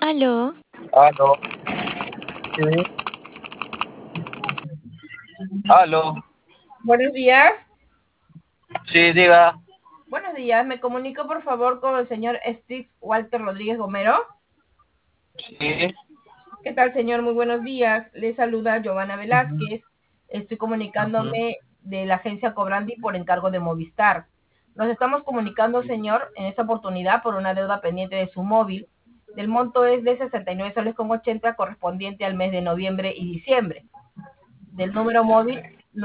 Aló, Aló, sí, aló, Buenos días. sí, diga, Buenos días. Me comunico por favor con el señor Steve Walter Rodríguez Gomero. sí, ¿Qué tal, señor? Muy buenos días. Le saluda Giovanna ujú, Velázquez. Estoy ujú, comunicándome de la agencia Cobrandi por encargo de Movistar. Nos estamos comunicando, señor, en esta oportunidad por una deuda pendiente de su móvil. El monto es de 69 soles con 80 correspondiente al mes de noviembre y diciembre. Del número móvil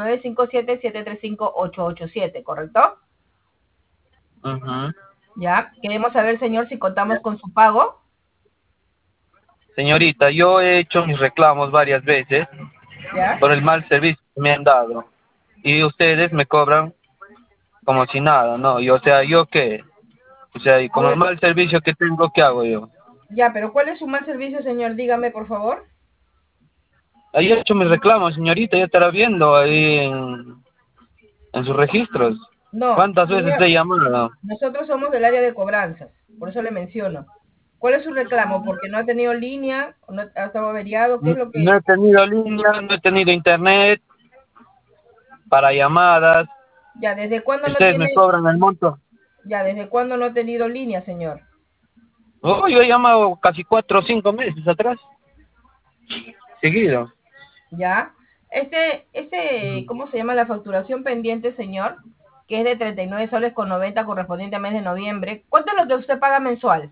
957-735-887, ¿correcto? ujú. Ya. Queremos saber, señor, si contamos con su pago. Señorita, yo he hecho mis reclamos varias veces ¿Ya? por el mal servicio que me han dado y ustedes me cobran como si nada, ¿no? Y o sea, ¿yo qué? O sea, y A con el ver, mal servicio que tengo, ¿qué hago yo? ya, pero ¿cuál es su mal servicio, señor? Dígame, por favor. Ahí he hecho mis reclamos, señorita, ya estará viendo ahí en sus registros. No, ¿Cuántas veces señor, he llamado? nosotros somos del área de cobranzas, por eso le menciono. ¿Cuál es su reclamo? ¿Porque no ha tenido línea? ¿O no ha estado averiado? ¿Qué es lo No que...? he tenido línea, no he tenido internet para llamadas. Ya, ¿desde cuándo no Ustedes me tiene... cobran el monto. Ya, ¿desde cuándo no ha tenido línea, señor? Oh, yo he llamado casi 4 o 5 meses atrás, seguido. Ya. ¿Cómo se llama la facturación pendiente, señor? Que es de 39 soles con 90 correspondiente al mes de noviembre. ¿Cuánto es lo que usted paga mensual?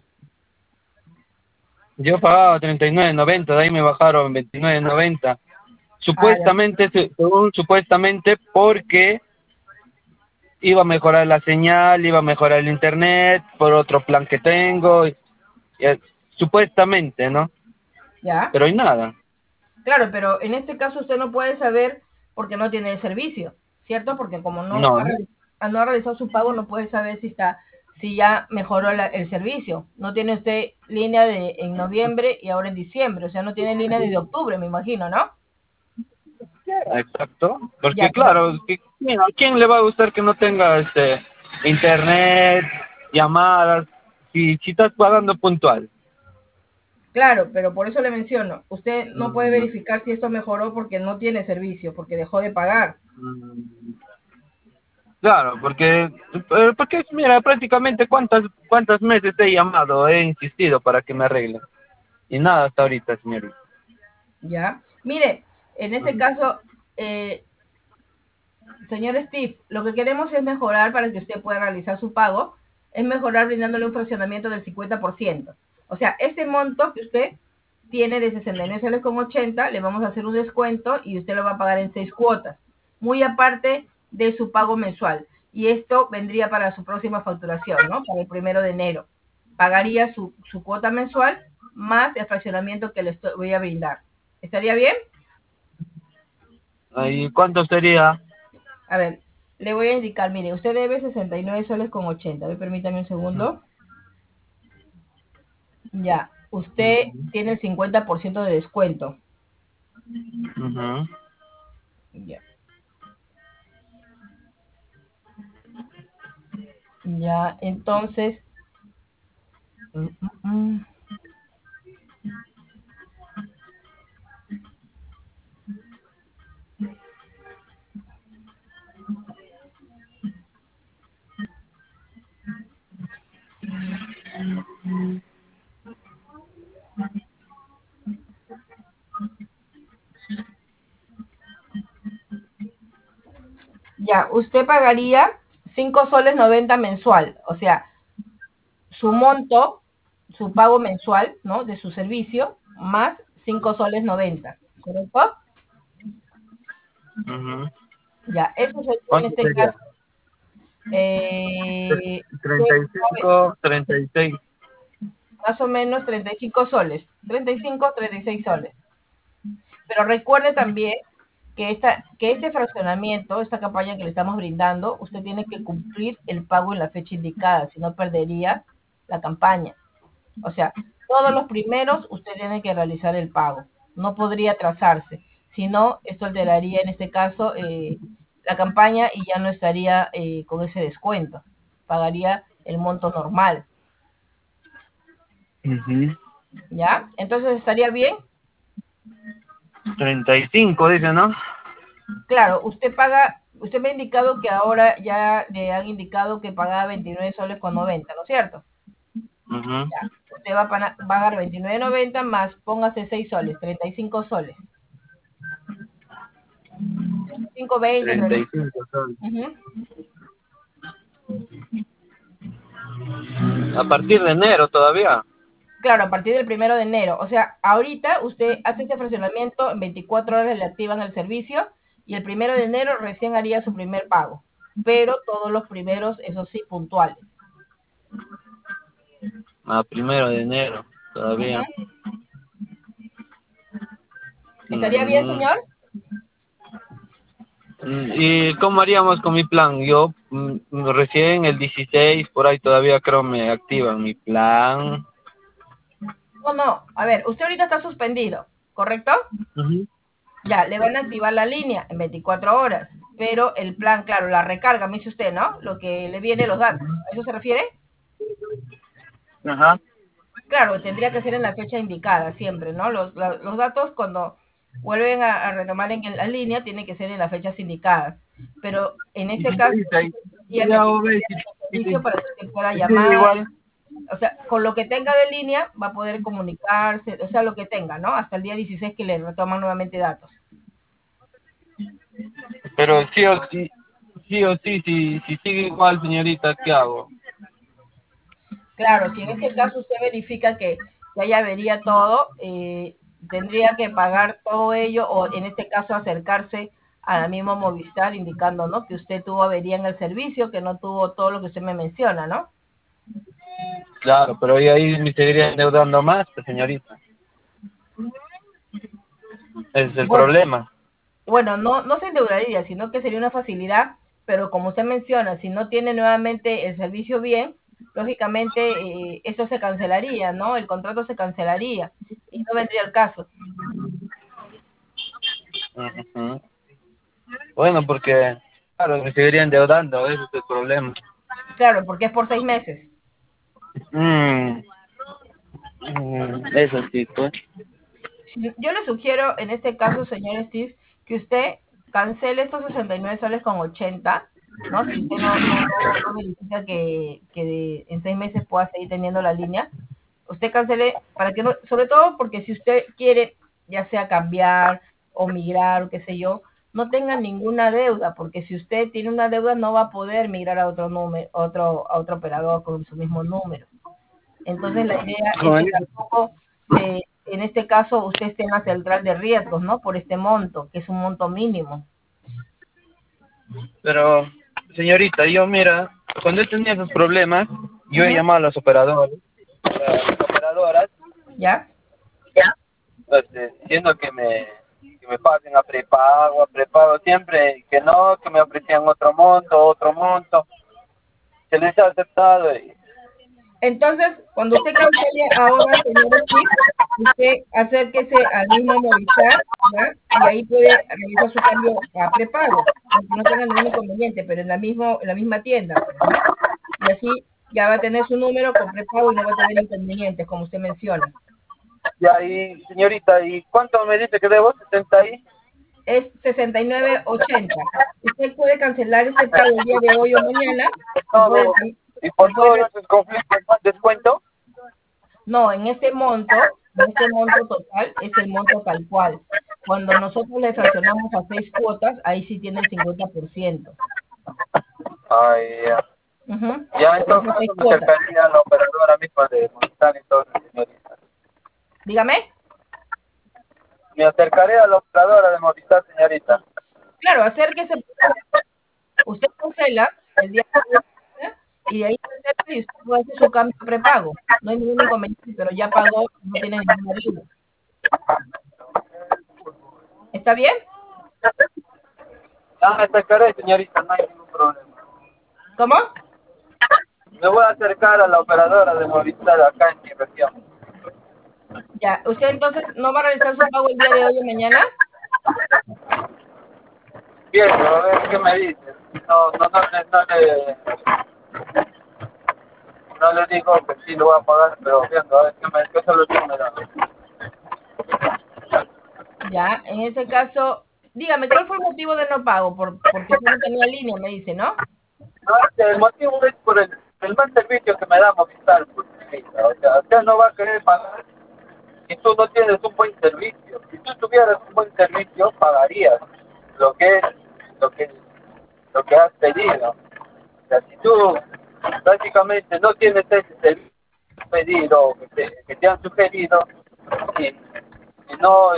Yo pagaba 39.90, de ahí me bajaron 29.90. Ah, ya. Supuestamente, supuestamente porque iba a mejorar la señal, iba a mejorar el internet por otro plan que tengo, supuestamente, ¿no? ¿Ya? Pero hay nada. Claro, pero en este caso usted no puede saber porque no tiene el servicio, ¿cierto? Porque como No, ¿no? no ha realizado su pago, no puede saber si ya mejoró el servicio. No tiene usted línea en noviembre y ahora en diciembre, o sea, no tiene línea desde octubre, me imagino, ¿no? Exacto. Porque Ya, pero claro, mira, ¿a quién le va a gustar que no tenga internet, llamadas, si estás pagando puntual? claro, pero por eso le menciono, usted no puede Mm, verificar si esto mejoró porque no tiene servicio, porque dejó de pagar. mm, Claro, porque mira, prácticamente cuántas meses he llamado, he insistido para que me arreglen. Y nada hasta ahorita, señorita. ¿Ya? Mire, en este Ujú, caso, eh, señor Steve, lo que queremos es mejorar para que usted pueda realizar su pago, es mejorar brindándole un fraccionamiento del 50%. O sea, ese monto que usted tiene de 69 soles con 80, le vamos a hacer un descuento y usted lo va a pagar en 6 cuotas, muy aparte de su pago mensual. Y esto vendría para su próxima facturación, ¿no? Para el 1 de enero. Pagaría su cuota mensual más el fraccionamiento que le voy a brindar. ¿Estaría bien? ¿Y cuánto sería? A ver, le voy a indicar, mire, usted debe 69 soles con 80. A ver, permítame un segundo. Ya, usted Ujú, tiene el 50% de descuento. ujú. Ya, ya, entonces, mm, mm, mm. Ya, usted pagaría 5 soles 90 mensual. O sea, su monto, su pago mensual, ¿no? De su servicio, más 5 soles 90. ¿Correcto? Ujú. Ya, eso sería en ¿Cuánto este sería? caso. Usted Treinta y sabe, cinco, 36. más o menos 35 soles. 35, 36 soles. Pero recuerde también que, que este fraccionamiento, esta campaña que le estamos brindando, usted tiene que cumplir el pago en la fecha indicada, si no perdería la campaña. O sea, todos los primeros usted tiene que realizar el pago. No podría atrasarse. Si no, esto alteraría en este caso la campaña y ya no estaría con ese descuento. Pagaría el monto normal. Ujú. ¿Ya? Entonces estaría bien. 35 dice, ¿no? Claro, usted me ha indicado que ahora ya le han indicado que pagaba 29 soles con 90, ¿no es cierto? Ujú. Ya. Usted va a pagar 29,90 más, póngase 6 soles, 35 soles. 5,20, 35 soles. Ujú. A partir de enero todavía. Claro, a partir del 1 de enero. O sea, ahorita usted hace ese fraccionamiento, en 24 horas le activan el servicio y el 1 de enero recién haría su primer pago. Pero todos los primeros, eso sí, puntuales. A 1 de enero todavía. Ujú. ¿Estaría bien, Mm, señor? ¿Y cómo haríamos con mi plan? Yo recién el 16 por ahí todavía creo me activan mi plan. No, no. A ver, usted ahorita está suspendido, ¿correcto? Ujú. Ya, le van a activar la línea en 24 horas. Pero el plan, claro, la recarga, me dice usted, ¿no? Lo que le viene los datos. ¿A eso se refiere? Ajá. Claro, tendría que ser en la fecha indicada siempre, ¿no? Los datos cuando vuelven a retomar en la línea tienen que ser en las fechas indicadas. Pero en Y ese caso, señorita, ya ya 24 ves, días de servicio para que usted pueda sí, llamar, igual. o sea, con lo que tenga de línea va a poder comunicarse, o sea, lo que tenga, ¿no? Hasta el día 16 que le retoman nuevamente datos. Pero sí o sí, si sigue igual, señorita, ¿qué hago? Claro, si en este caso usted verifica que ya avería todo, tendría que pagar todo ello o en este caso acercarse a la misma Movistar indicando, ¿no? Que usted tuvo avería en el servicio, que no tuvo todo lo que usted me menciona, ¿no? Claro, pero y ahí me seguiría endeudando más, pues, señorita. Ese es el Bueno, problema. bueno, no, no se endeudaría, sino que sería una facilidad, pero como usted menciona, si no tiene nuevamente el servicio bien, lógicamente eso se cancelaría, ¿no? El contrato se cancelaría y no vendría el caso. Ujú. Bueno, porque, claro, me seguiría endeudando, ese es el problema. Claro, porque es por 6 meses. Mm, eso sí, pues. Yo le sugiero en este caso, señor Steve, que usted cancele estos 69 soles con 80, ¿no? Si usted no verifica que en 6 meses pueda seguir teniendo la línea, usted cancele para que no, sobre todo porque si usted quiere ya sea cambiar o migrar o qué sé yo, no tenga ninguna deuda, porque si usted tiene una deuda no va a poder migrar a otro número, a otro operador con su mismo número. Entonces la idea es que tampoco, en este caso, usted esté en la central de riesgos, ¿no? Por este monto, que es un monto mínimo. Pero, señorita, yo mira, cuando he tenido esos problemas, yo he Ujú. llamado a los operadores, a las operadoras, ¿Ya? diciendo que me pasen a prepago siempre, que no, que me ofrecían otro monto, se les ha aceptado y Entonces, cuando usted cancele ahora, señor Steve, usted acérquese al mismo Movistar, ¿ya? Y ahí puede realizar su cambio a prepago, aunque no tenga ningún inconveniente, pero en la misma tienda, pues, ¿no? Y así ya va a tener su número con prepago y no va a tener inconvenientes, como usted menciona. y ahí, señorita, ¿y cuánto me dice que debo? ¿70 ahí? Es 69,80. Usted puede cancelar este pago el día de hoy o mañana o Todo. puede, Y o por todos puede esos conflictos, ¿más descuento? no, en este monto total es el monto tal cual. Cuando nosotros le fraccionamos a 6 cuotas, ahí sí tiene el 50%. Ay, ya. Ujú. Ya en Por todo esas seis caso me cuotas. acercaría a la operadora misma de Movistar entonces, señorita. Dígame. Me acercaré a la operadora de Movistar, señorita. Claro, acérquese. Usted cancela el día de hoy y de ahí se acerca y usted puede hacer su cambio de prepago. No hay ningún inconveniente, pero ya pagó, no tiene ninguna deuda. ¿Está bien? Ya me acercaré, señorita, no hay ningún problema. ¿Cómo? Me voy a acercar a la operadora de Movistar acá en mi región. Ya. ¿Usted entonces no va a realizar su pago el día de hoy o mañana? Bien, a ver qué me dices. No no le digo que sí lo voy a pagar, pero viendo a ver qué solución me da. Ya, en ese caso, dígame, ¿cuál fue el motivo de no pago? Porque usted no tenía línea, me dice, ¿no? No, el motivo es por el mal servicio que me da Movistar. O sea, usted no va a querer pagar si tú no tienes un buen servicio. Si tú tuvieras un buen servicio, pagarías lo que es, lo que, lo que has pedido. O sea, si tú prácticamente no tienes ese servicio pedido, que te han sugerido, y, y no,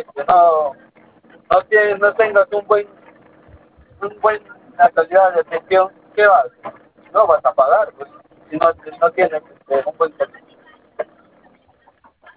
no tengas un buen una calidad de atención, ¿qué vas? No vas a pagar, pues, si no tienes un buen servicio.